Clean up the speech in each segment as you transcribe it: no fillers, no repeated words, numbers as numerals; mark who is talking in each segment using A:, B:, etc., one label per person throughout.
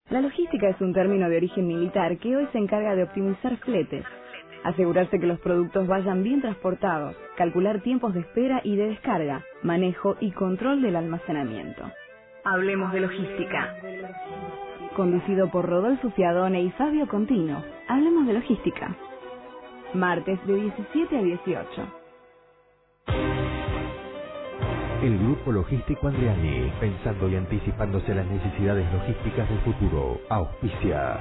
A: La logística es un término de origen militar que hoy se encarga de optimizar fletes, asegurarse que los productos vayan bien transportados, calcular tiempos de espera y de descarga, manejo y control del almacenamiento. Hablemos de logística. Conducido por Rodolfo Fiadone y Fabio Contino, hablemos de logística. Martes de 17 a 18.
B: El Grupo Logístico Andriani, pensando y anticipándose a las necesidades logísticas del futuro, auspicia.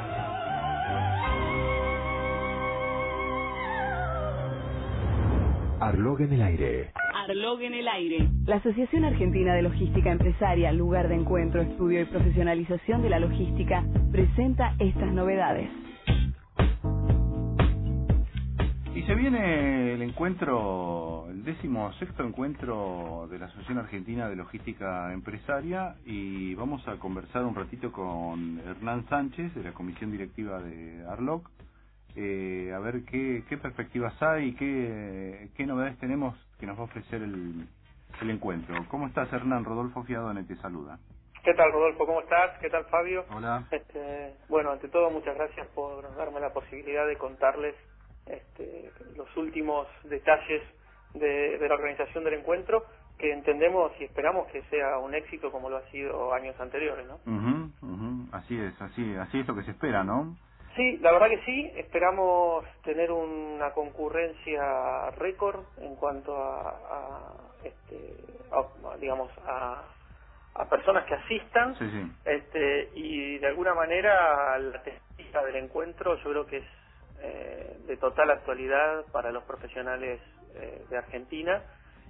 B: Arlog en el aire.
A: Arlog en el aire. La Asociación Argentina de Logística Empresaria, lugar de encuentro, estudio y profesionalización de la logística, presenta estas novedades.
C: Y se viene el encuentro, el 16º encuentro de la Asociación Argentina de Logística Empresaria, y vamos a conversar un ratito con Hernán Sánchez, de la Comisión Directiva de Arlog, a ver qué perspectivas hay y qué novedades tenemos que nos va a ofrecer el encuentro. ¿Cómo estás, Hernán? Rodolfo Fiadone te saluda.
D: ¿Qué tal, Rodolfo? ¿Cómo estás? ¿Qué tal, Fabio?
C: Hola.
D: Bueno, ante todo, muchas gracias por darme la posibilidad de contarles los últimos detalles de la organización del encuentro, que entendemos y esperamos que sea un éxito como lo ha sido años anteriores, ¿no?
C: Así es lo que se espera, ¿no?
D: Sí, la verdad que sí, esperamos tener una concurrencia récord en cuanto digamos, a personas que asistan.
C: Sí.
D: Y de alguna manera la temática del encuentro yo creo que es de total actualidad para los profesionales de Argentina,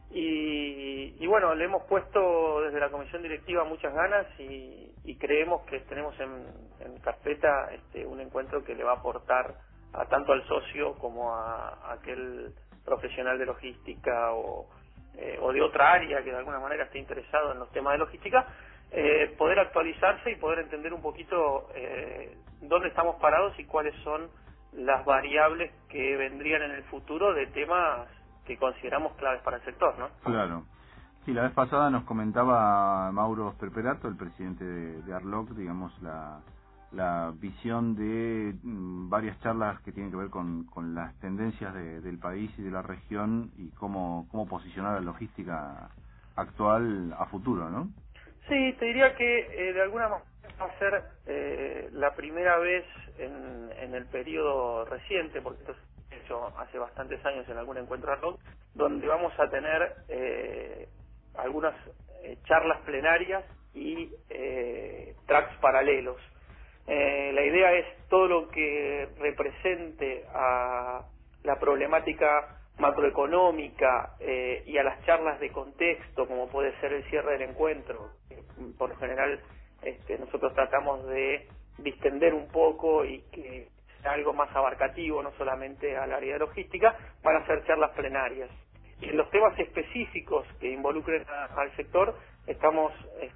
D: y bueno, le hemos puesto desde la comisión directiva muchas ganas y creemos que tenemos en carpeta un encuentro que le va a aportar tanto al socio como a aquel profesional de logística o de otra área que de alguna manera esté interesado en los temas de logística, poder actualizarse y poder entender un poquito dónde estamos parados y cuáles son las variables que vendrían en el futuro de temas que consideramos claves para el sector, ¿no?
C: Claro. Sí, la vez pasada nos comentaba Mauro Sperperato, el presidente de Arlog, digamos, la visión de varias charlas que tienen que ver con las tendencias del país y de la región y cómo posicionar la logística actual a futuro, ¿no?
D: Sí, te diría que de alguna manera va a ser la primera vez en el periodo reciente, porque esto se ha hecho hace bastantes años en algún encuentro Arlog, donde vamos a tener algunas charlas plenarias y tracks paralelos. La idea es todo lo que represente a la problemática macroeconómica y a las charlas de contexto, como puede ser el cierre del encuentro. Por lo general nosotros tratamos de distender un poco y que sea algo más abarcativo, no solamente al área de logística, van a ser charlas plenarias. Y en los temas específicos que involucren al sector, estamos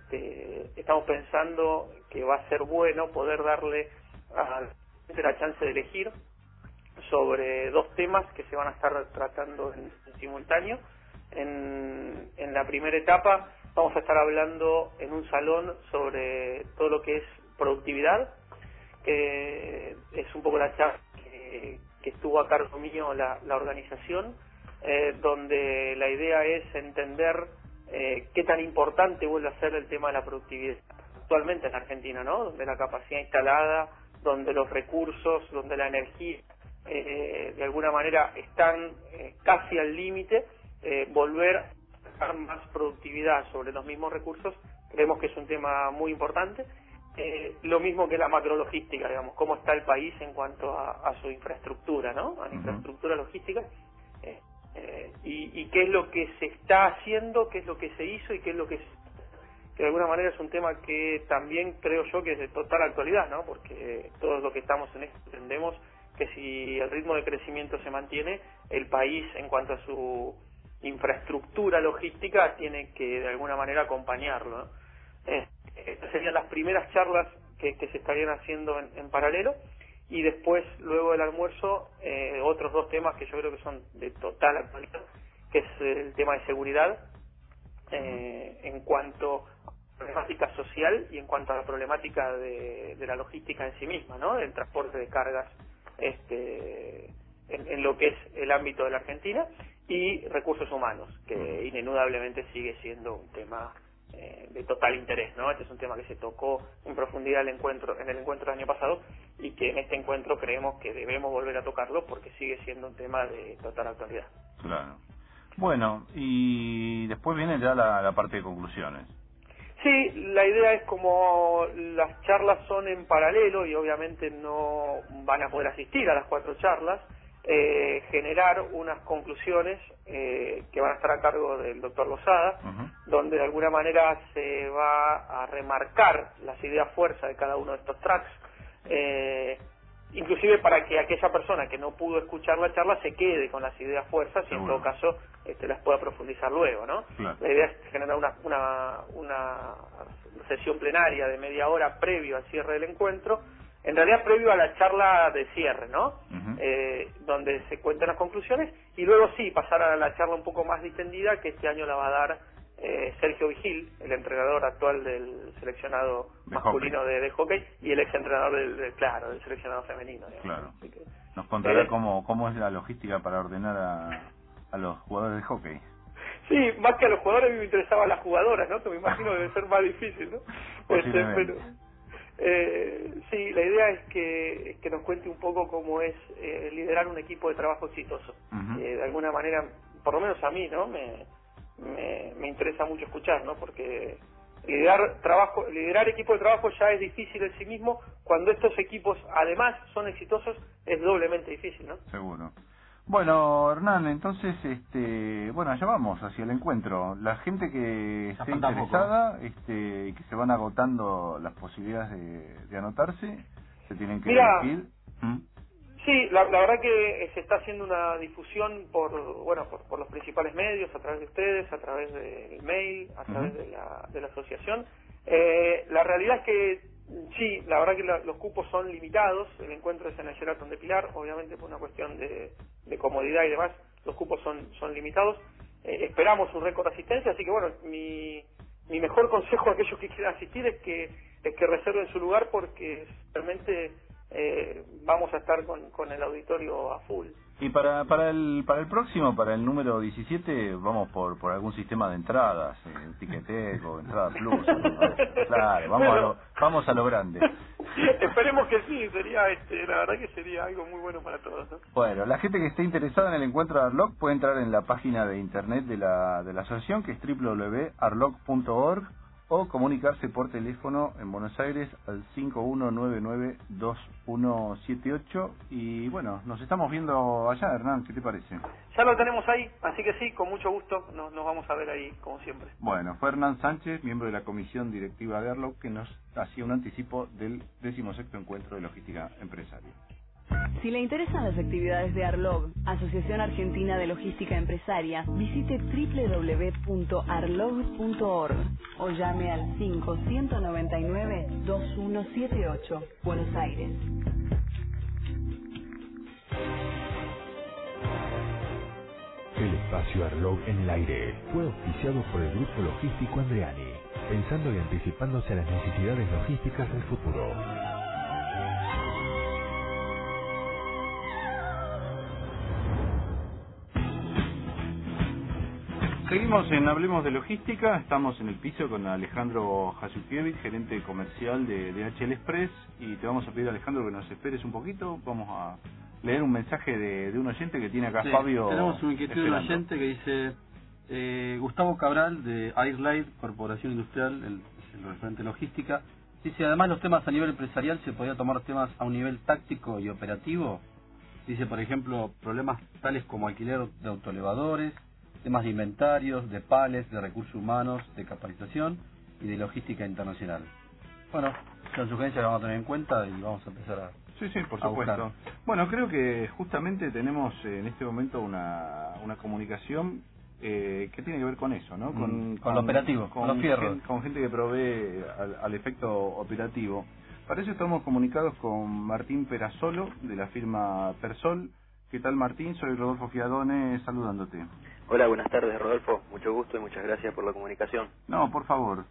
D: pensando que va a ser bueno poder darle a la gente la chance de elegir sobre dos temas que se van a estar tratando en simultáneo. En la primera etapa vamos a estar hablando en un salón sobre todo lo que es productividad, que es un poco la charla que estuvo a cargo mío la organización, donde la idea es entender qué tan importante vuelve a ser el tema de la productividad actualmente en Argentina, ¿no? Donde la capacidad instalada, donde los recursos, donde la energía de alguna manera están casi al límite, volver a dar más productividad sobre los mismos recursos, creemos que es un tema muy importante. Lo mismo que la macrologística, digamos, cómo está el país en cuanto a su infraestructura, ¿no? A la infraestructura logística, y qué es lo que se está haciendo, qué es lo que se hizo y qué es lo que de alguna manera es un tema que también creo yo que es de total actualidad, ¿no? Porque todos los que estamos en esto entendemos que si el ritmo de crecimiento se mantiene, el país en cuanto a su infraestructura logística tiene que de alguna manera acompañarlo, ¿no? Estas serían las primeras charlas que se estarían haciendo en paralelo, y después, luego del almuerzo, otros dos temas que yo creo que son de total actualidad, que es el tema de seguridad, en cuanto a problemática social y en cuanto a la problemática de la logística en sí misma, ¿no? El transporte de cargas en lo que es el ámbito de la Argentina, y recursos humanos, que inenudablemente sigue siendo un tema de total interés, ¿no? Este es un tema que se tocó en profundidad en el encuentro del año pasado, y que en este encuentro creemos que debemos volver a tocarlo porque sigue siendo un tema de total actualidad.
C: Claro. Bueno, y después viene ya la parte de conclusiones.
D: Sí, la idea es, como las charlas son en paralelo y obviamente no van a poder asistir a las 4 charlas, generar unas conclusiones que van a estar a cargo del doctor Lozada, donde de alguna manera se va a remarcar las ideas fuerza de cada uno de estos tracks, inclusive para que aquella persona que no pudo escuchar la charla se quede con las ideas fuerzas y en todo caso las pueda profundizar luego, ¿no?
C: Claro.
D: La idea es generar una sesión plenaria de media hora previo al cierre del encuentro, en realidad previo a la charla de cierre, ¿no? Donde se cuentan las conclusiones, y luego sí pasar a la charla un poco más distendida, que este año la va a dar Sergio Vigil, el entrenador actual del seleccionado masculino de hockey, y el ex entrenador del seleccionado femenino, digamos.
C: Claro.
D: Así que,
C: nos contará cómo es la logística para ordenar a los jugadores de hockey.
D: Sí, más que a los jugadores, a mí me interesaban las jugadoras, ¿no? Que me imagino debe ser más difícil, ¿no? Pero sí, la idea es que nos cuente un poco cómo es liderar un equipo de trabajo exitoso. De alguna manera, por lo menos a mí, ¿no? Me interesa mucho escuchar, ¿no? Porque liderar equipo de trabajo ya es difícil en sí mismo. Cuando estos equipos además son exitosos, es doblemente difícil, ¿no?
C: Seguro. Bueno, Hernán, entonces, allá vamos hacia el encuentro. La gente que esté interesada, que se van agotando las posibilidades de anotarse, se tienen que elegir.
D: Sí, la verdad que se está haciendo una difusión por los principales medios, a través de ustedes, a través del mail, a través de la asociación. La realidad es que sí, la verdad que los cupos son limitados. El encuentro es en el Sheraton de Pilar, obviamente por una cuestión de comodidad y demás, los cupos son limitados. Esperamos un récord de asistencia, así que bueno, mi mejor consejo a aquellos que quieran asistir es que reserven su lugar, porque realmente vamos a estar con el auditorio a full.
C: Y para el próximo, para el número 17, vamos por algún sistema de entradas, Ticketek o Entrada Plus, ¿no? Claro, vamos a lo grande.
D: Esperemos que sí, sería la verdad que sería algo muy bueno para todos, ¿no?
C: Bueno, la gente que esté interesada en el encuentro de Arlog puede entrar en la página de internet de la asociación, que es www.arlog.org, o comunicarse por teléfono en Buenos Aires al 5199-2178. Y bueno, nos estamos viendo allá, Hernán, ¿qué te parece?
D: Ya lo tenemos ahí, así que sí, con mucho gusto nos vamos a ver ahí, como siempre.
C: Bueno, fue Hernán Sánchez, miembro de la comisión directiva de Arlog, que nos hacía un anticipo del 16º encuentro de logística empresaria.
A: Si le interesan las actividades de Arlog, Asociación Argentina de Logística Empresaria, visite www.arlog.org o llame al 5199-2178, Buenos Aires.
B: El espacio Arlog en el aire fue auspiciado por el Grupo Logístico Andreani, pensando y anticipándose a las necesidades logísticas del futuro.
C: Seguimos en Hablemos de Logística, estamos en el piso con Alejandro Jasiukiewicz, gerente comercial de DHL Express, y te vamos a pedir, Alejandro, que nos esperes un poquito. Vamos a leer un mensaje de un oyente que tiene acá, Fabio.
E: Tenemos una inquietud de un oyente que dice, Gustavo Cabral, de Airlight, Corporación Industrial, el referente logística, dice, además los temas a nivel empresarial, ¿se podría tomar temas a un nivel táctico y operativo? Dice, por ejemplo, problemas tales como alquiler de autoelevadores, temas de inventarios, de palets, de recursos humanos, de capacitación y de logística internacional. Bueno, es una sugerencia que vamos a tener en cuenta y vamos a empezar a...
C: Sí, por supuesto.
E: Buscar.
C: Bueno, creo que justamente tenemos en este momento una comunicación que tiene que ver con eso, ¿no?
E: Con lo operativo, con los fierros.
C: Con gente que provee al efecto operativo. Para eso estamos comunicados con Martín Perasolo, de la firma Persol. ¿Qué tal, Martín? Soy Rodolfo Fiadone, saludándote.
F: Hola, buenas tardes, Rodolfo. Mucho gusto y muchas gracias por la comunicación.
C: No, por favor.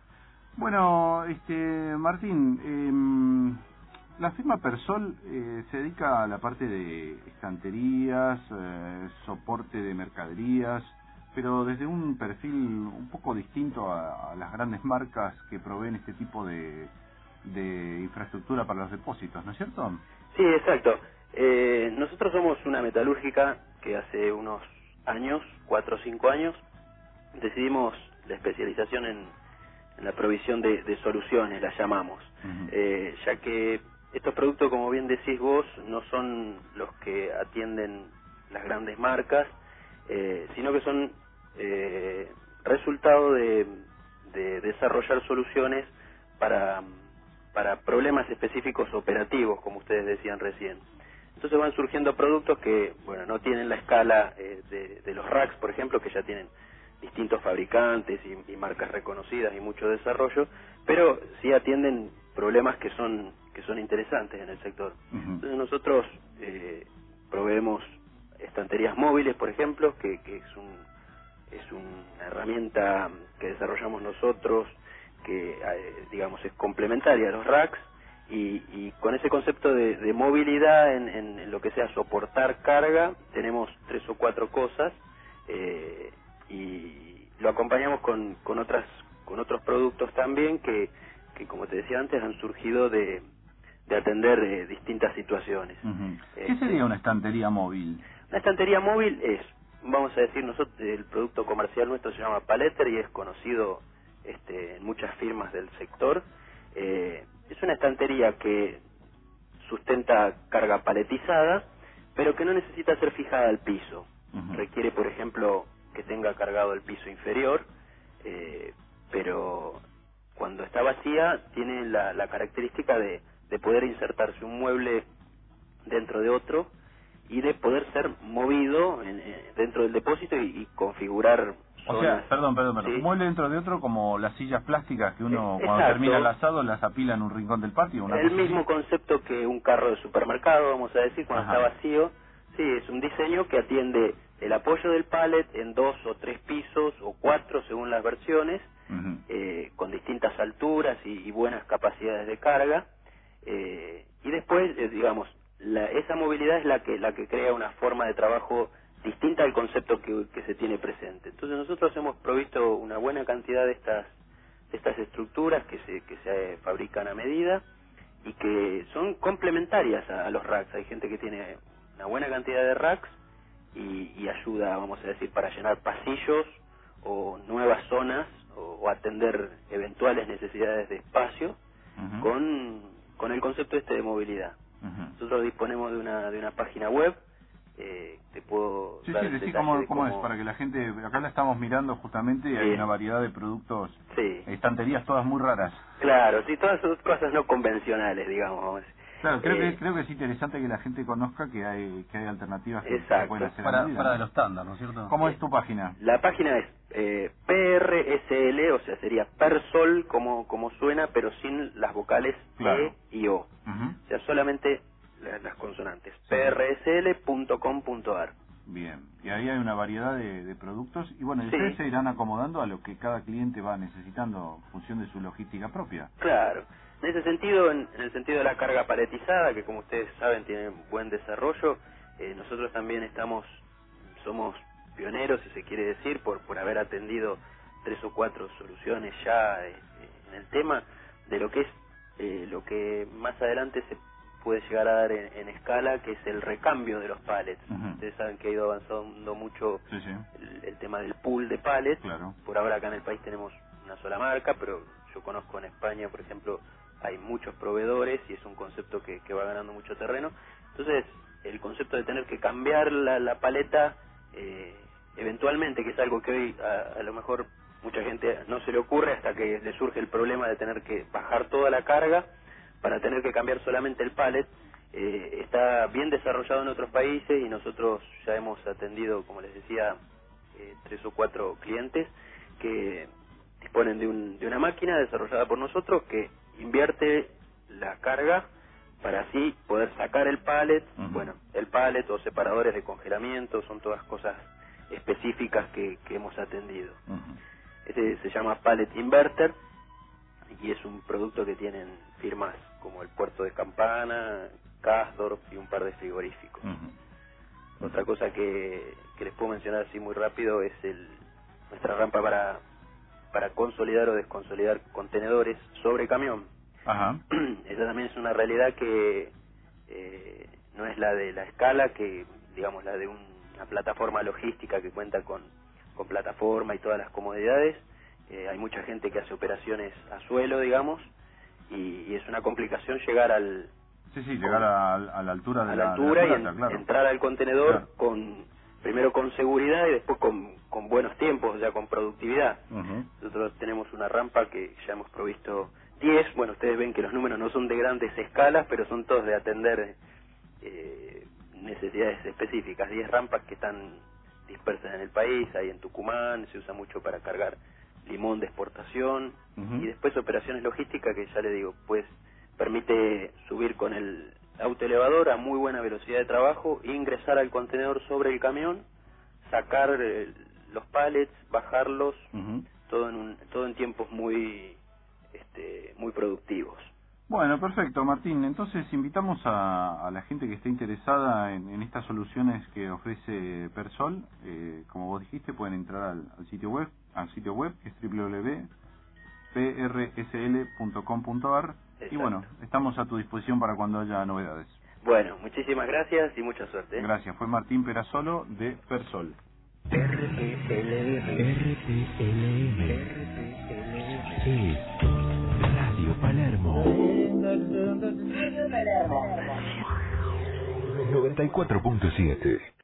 C: Bueno, Martín, la firma Persol se dedica a la parte de estanterías, soporte de mercaderías, pero desde un perfil un poco distinto a las grandes marcas que proveen este tipo de infraestructura para los depósitos, ¿no es cierto?
F: Sí, exacto. Nosotros somos una metalúrgica que hace unos años, 4 o 5 años, decidimos la especialización en la provisión de soluciones, la llamamos, ya que estos productos, como bien decís vos, no son los que atienden las grandes marcas, sino que son resultado de desarrollar soluciones para problemas específicos operativos, como ustedes decían recién. Entonces van surgiendo productos que, bueno, no tienen la escala de los racks, por ejemplo, que ya tienen distintos fabricantes y marcas reconocidas y mucho desarrollo, pero sí atienden problemas que son interesantes en el sector. Entonces nosotros proveemos estanterías móviles, por ejemplo, que es una herramienta que desarrollamos nosotros, que digamos es complementaria a los racks, y con ese concepto de movilidad en lo que sea soportar carga, tenemos 3 o 4 cosas, y lo acompañamos con otros productos también que como te decía antes han surgido de atender distintas situaciones.
C: ¿Qué sería una estantería móvil?
F: Una estantería móvil es, vamos a decir, nosotros el producto comercial nuestro se llama Paletter y es conocido en muchas firmas del sector. Es una estantería que sustenta carga paletizada, pero que no necesita ser fijada al piso. Requiere, por ejemplo, que tenga cargado el piso inferior, pero cuando está vacía tiene la característica de poder insertarse un mueble dentro de otro y de poder ser movido dentro del depósito y configurar
C: o
F: zonas.
C: sea, perdón,
F: ¿Sí?
C: un mueble dentro de otro, como las sillas plásticas que uno cuando
F: Exacto.
C: termina el asado las apila en un rincón del patio.
F: El mismo concepto que un carro de supermercado, vamos a decir, cuando está vacío. Sí, es un diseño que atiende el apoyo del pallet en 2 o 3 pisos o 4 según las versiones, con distintas alturas y buenas capacidades de carga, y después digamos esa movilidad es la que crea una forma de trabajo distinta al concepto que se tiene presente. Entonces nosotros hemos provisto una buena cantidad de estas estructuras que se fabrican a medida y que son complementarias a los racks. Hay gente que tiene una buena cantidad de racks y ayuda, vamos a decir, para llenar pasillos o nuevas zonas o atender eventuales necesidades de espacio con el concepto de movilidad. Nosotros disponemos de una página web. Te puedo dar el detalle
C: cómo es, para que la gente, acá la estamos mirando justamente y hay una variedad de productos, estanterías todas muy raras.
F: Claro, sí, todas son cosas no convencionales, digamos.
C: Claro, creo que es interesante que la gente conozca que hay alternativas que se pueden hacer
E: para de los estándar, ¿no es cierto?
C: ¿Cómo es tu página?
F: La página es PRSL, o sea, sería Persol como suena, pero sin las vocales E y O. O sea, solamente las consonantes. prsl.com.ar.
C: Bien, y ahí hay una variedad de productos y bueno, ustedes se irán acomodando a lo que cada cliente va necesitando en función de su logística propia.
F: Claro. En ese sentido, en el sentido de la carga paletizada, que como ustedes saben tiene buen desarrollo, nosotros también somos pioneros, si se quiere decir, por haber atendido 3 o 4 soluciones ya en el tema de lo que es lo que más adelante se puede llegar a dar en escala, que es el recambio de los pallets. Ustedes saben que ha ido avanzando mucho el tema del pool de pallets. Por ahora acá en el país tenemos una sola marca, pero yo conozco en España, por ejemplo, hay muchos proveedores y es un concepto que va ganando mucho terreno. Entonces, el concepto de tener que cambiar la paleta eventualmente, que es algo que hoy a lo mejor mucha gente no se le ocurre hasta que le surge el problema de tener que bajar toda la carga para tener que cambiar solamente el pallet, está bien desarrollado en otros países y nosotros ya hemos atendido, como les decía, 3 o 4 clientes que disponen de una máquina desarrollada por nosotros que invierte la carga para así poder sacar el pallet. Bueno, el pallet o separadores de congelamiento son todas cosas específicas que hemos atendido. Este se llama Pallet Inverter y es un producto que tienen firmas como el Puerto de Campana, Kasdorf y un par de frigoríficos. Otra cosa que les puedo mencionar así muy rápido es nuestra rampa para consolidar o desconsolidar contenedores sobre camión.
C: Ajá.
F: Esa también es una realidad que no es la de la escala, que digamos la de una plataforma logística que cuenta con plataforma y todas las comodidades. Hay mucha gente que hace operaciones a suelo, digamos, y es una complicación llegar al...
C: llegar a la altura de la
F: plata,
C: claro.
F: Entrar al contenedor
C: Claro.
F: primero con seguridad y después con buenos tiempos, o sea, con productividad.
C: Uh-huh.
F: Nosotros tenemos una rampa que ya hemos provisto 10, bueno, ustedes ven que los números no son de grandes escalas, pero son todos de atender necesidades específicas. 10 rampas que están dispersas en el país, hay en Tucumán, se usa mucho para cargar limón de exportación,
C: uh-huh.
F: y después operaciones logísticas que ya le digo, pues permite subir con el autoelevador a muy buena velocidad de trabajo, ingresar al contenedor sobre el camión, sacar los pallets, bajarlos,
C: uh-huh.
F: todo en tiempos muy productivos.
C: Bueno, perfecto, Martín. Entonces invitamos a la gente que esté interesada en estas soluciones que ofrece Persol. Como vos dijiste, pueden entrar al sitio web, que es www.prsl.com.ar. Y bueno, estamos a tu disposición para cuando haya novedades.
F: Bueno, muchísimas gracias y mucha suerte.
C: Gracias. Fue Martín Perasolo de Persol.
B: Radio Palermo 94.7